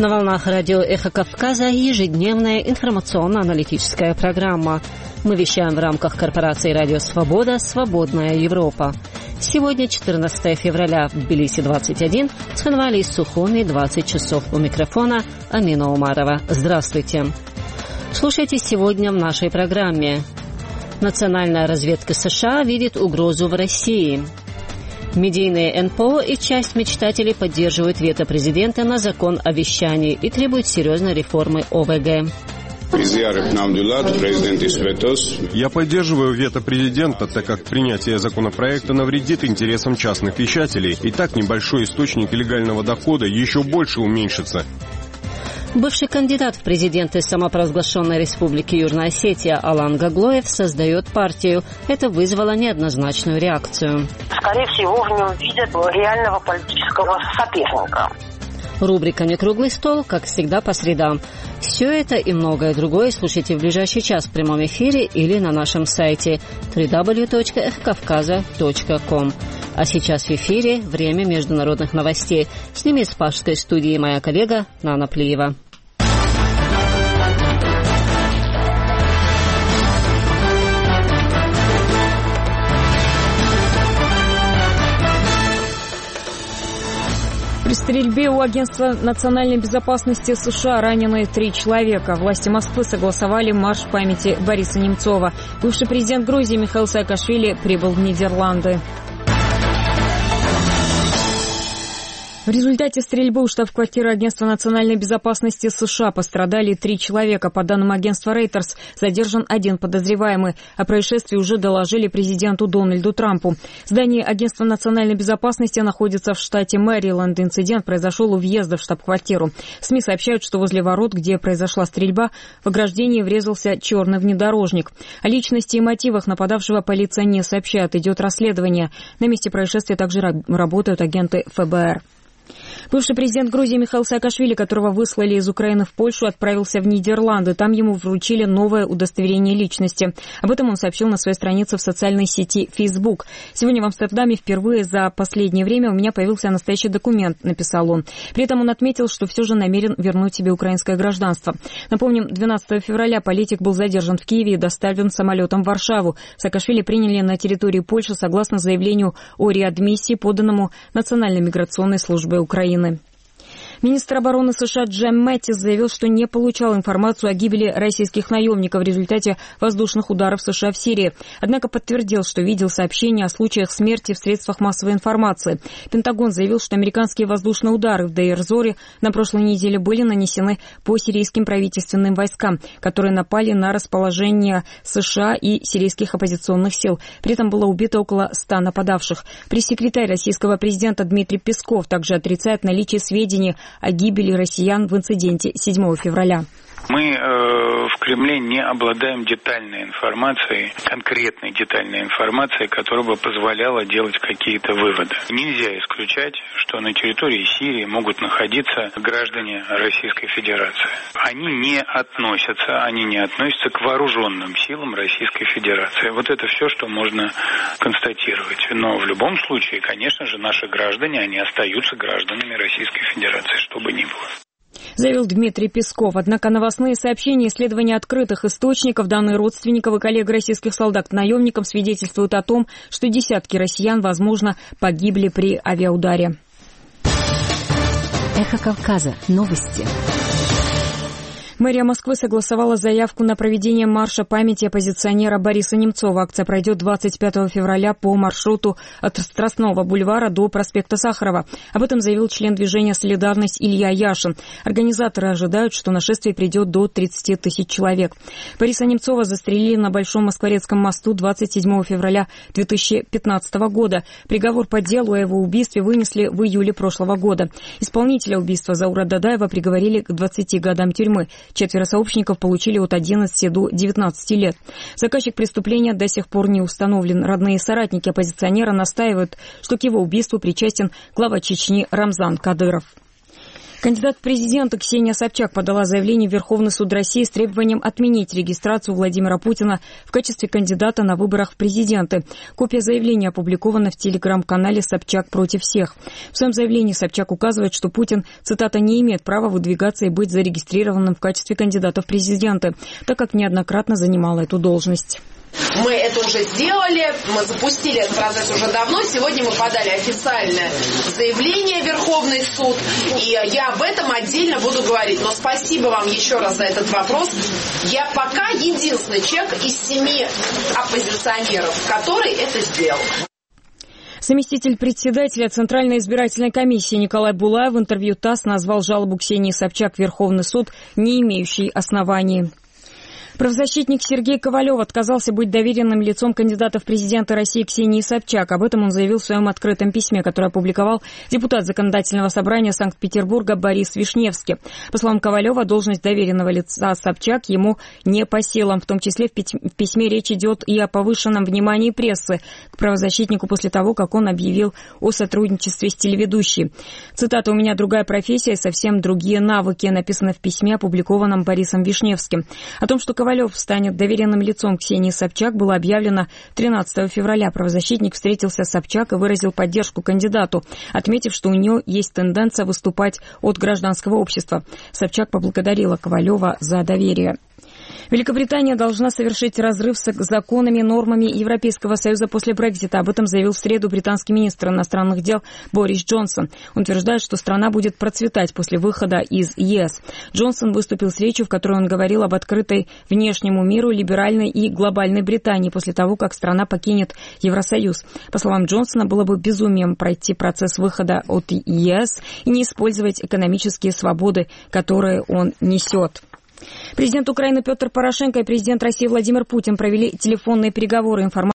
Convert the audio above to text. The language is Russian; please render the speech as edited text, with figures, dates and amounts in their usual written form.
На волнах радио «Эхо Кавказа» ежедневная информационно-аналитическая программа. Мы вещаем в рамках корпорации «Радио Свобода. Свободная Европа». Сегодня 14 февраля, в Тбилиси 21, в Цхинвале и Сухуми 20 часов. У микрофона Амина Умарова. Здравствуйте. Слушайте сегодня в нашей программе. Национальная разведка США видит угрозу в России. Медийные НПО и часть мечтателей поддерживают вето президента на закон о вещании и требуют серьезной реформы ОВГ. Я поддерживаю вето президента, так как принятие законопроекта навредит интересам частных вещателей. И так небольшой источник легального дохода еще больше уменьшится. Бывший кандидат в президенты самопровозглашенной республики Южная Осетия Алан Гаглоев создает партию. Это вызвало неоднозначную реакцию. Скорее всего, в нем видят реального политического соперника. Рубрика «Некруглый стол», как всегда, по средам. Все это и многое другое слушайте в ближайший час в прямом эфире или на нашем сайте www.эхокавказа.ком. А сейчас в эфире время международных новостей. С ними из Пашской студии моя коллега Нана Плиева. При стрельбе у Агентства национальной безопасности США ранены 3 человека. Власти Москвы согласовали марш памяти Бориса Немцова. Бывший президент Грузии Михаил Саакашвили прибыл в Нидерланды. В результате стрельбы у штаб-квартиры Агентства национальной безопасности США пострадали 3 человека. По данным агентства Reuters, задержан 1 подозреваемый. О происшествии уже доложили президенту Дональду Трампу. Здание Агентства национальной безопасности находится в штате Мэриленд. Инцидент произошел у въезда в штаб-квартиру. СМИ сообщают, что возле ворот, где произошла стрельба, в ограждение врезался черный внедорожник. О личности и мотивах нападавшего полиция не сообщает. Идет расследование. На месте происшествия также работают агенты ФБР. Бывший президент Грузии Михаил Саакашвили, которого выслали из Украины в Польшу, отправился в Нидерланды. Там ему вручили новое удостоверение личности. Об этом он сообщил на своей странице в социальной сети Facebook. «Сегодня в Амстердаме впервые за последнее время у меня появился настоящий документ», — написал он. При этом он отметил, что все же намерен вернуть себе украинское гражданство. Напомним, 12 февраля политик был задержан в Киеве и доставлен самолетом в Варшаву. Саакашвили приняли на территории Польши согласно заявлению о реадмиссии, поданному Национальной миграционной службой Украины. Министр обороны США Джим Мэттис заявил, что не получал информацию о гибели российских наемников в результате воздушных ударов США в Сирии. Однако подтвердил, что видел сообщения о случаях смерти в средствах массовой информации. Пентагон заявил, что американские воздушные удары в Дейр-Зоре на прошлой неделе были нанесены по сирийским правительственным войскам, которые напали на расположение США и сирийских оппозиционных сил. При этом было убито около 100 нападавших. Пресс-секретарь российского президента Дмитрий Песков также отрицает наличие сведений о гибели россиян в инциденте 7 февраля. Мы в Кремле не обладаем детальной информацией, конкретной детальной информацией, которая бы позволяла делать какие-то выводы. Нельзя исключать, что на территории Сирии могут находиться граждане Российской Федерации. Они не относятся к вооруженным силам Российской Федерации. Вот это все, что можно констатировать. Но в любом случае, конечно же, наши граждане, они остаются гражданами Российской Федерации, что бы ни было. Заявил Дмитрий Песков. Однако новостные сообщения и исследования открытых источников, данные родственников и коллег российских солдат наемникам свидетельствуют о том, что десятки россиян, возможно, погибли при авиаударе. Эхо Кавказа. Новости. Мэрия Москвы согласовала заявку на проведение марша памяти оппозиционера Бориса Немцова. Акция пройдет 25 февраля по маршруту от Страстного бульвара до проспекта Сахарова. Об этом заявил член движения «Солидарность» Илья Яшин. Организаторы ожидают, что на шествие придет до 30 тысяч человек. Бориса Немцова застрелили на Большом Москворецком мосту 27 февраля 2015 года. Приговор по делу о его убийстве вынесли в июле прошлого года. Исполнителя убийства Заура Дадаева приговорили к 20 годам тюрьмы. 4 сообщников получили от 11 до 19 лет. Заказчик преступления до сих пор не установлен. Родные соратники оппозиционера настаивают, что к его убийству причастен глава Чечни Рамзан Кадыров. Кандидат в президенты Ксения Собчак подала заявление в Верховный суд России с требованием отменить регистрацию Владимира Путина в качестве кандидата на выборах в президенты. Копия заявления опубликована в телеграм-канале «Собчак против всех». В своем заявлении Собчак указывает, что Путин, цитата, «не имеет права выдвигаться и быть зарегистрированным в качестве кандидата в президенты», так как неоднократно занимала эту должность. Мы это уже сделали, мы запустили этот процесс уже давно. Сегодня мы подали официальное заявление в Верховный суд, и я об этом отдельно буду говорить. Но спасибо вам еще раз за этот вопрос. Я пока единственный человек из 7 оппозиционеров, который это сделал. Заместитель председателя Центральной избирательной комиссии Николай Булаев в интервью ТАСС назвал жалобу Ксении Собчак в Верховный суд не имеющей оснований. Правозащитник Сергей Ковалев отказался быть доверенным лицом кандидата в президенты России Ксении Собчак. Об этом он заявил в своем открытом письме, которое опубликовал депутат Законодательного собрания Санкт-Петербурга Борис Вишневский. По словам Ковалева, должность доверенного лица Собчак ему не по силам. В том числе в письме речь идет и о повышенном внимании прессы к правозащитнику после того, как он объявил о сотрудничестве с телеведущей. Цитата: «У меня другая профессия и совсем другие навыки», написано в письме, опубликованном Борисом Вишневским. О том, что Ковалев станет доверенным лицом Ксении Собчак, было объявлено 13 февраля. Правозащитник встретился с Собчак и выразил поддержку кандидату, отметив, что у нее есть тенденция выступать от гражданского общества. Собчак поблагодарила Ковалева за доверие. Великобритания должна совершить разрыв с законами и нормами Европейского Союза после Брексита. Об этом заявил в среду британский министр иностранных дел Борис Джонсон. Он утверждает, что страна будет процветать после выхода из ЕС. Джонсон выступил с речью, в которой он говорил об открытой внешнему миру, либеральной и глобальной Британии после того, как страна покинет Евросоюз. По словам Джонсона, было бы безумием пройти процесс выхода от ЕС и не использовать экономические свободы, которые он несет. Президент Украины Петр Порошенко и президент России Владимир Путин провели телефонные переговоры.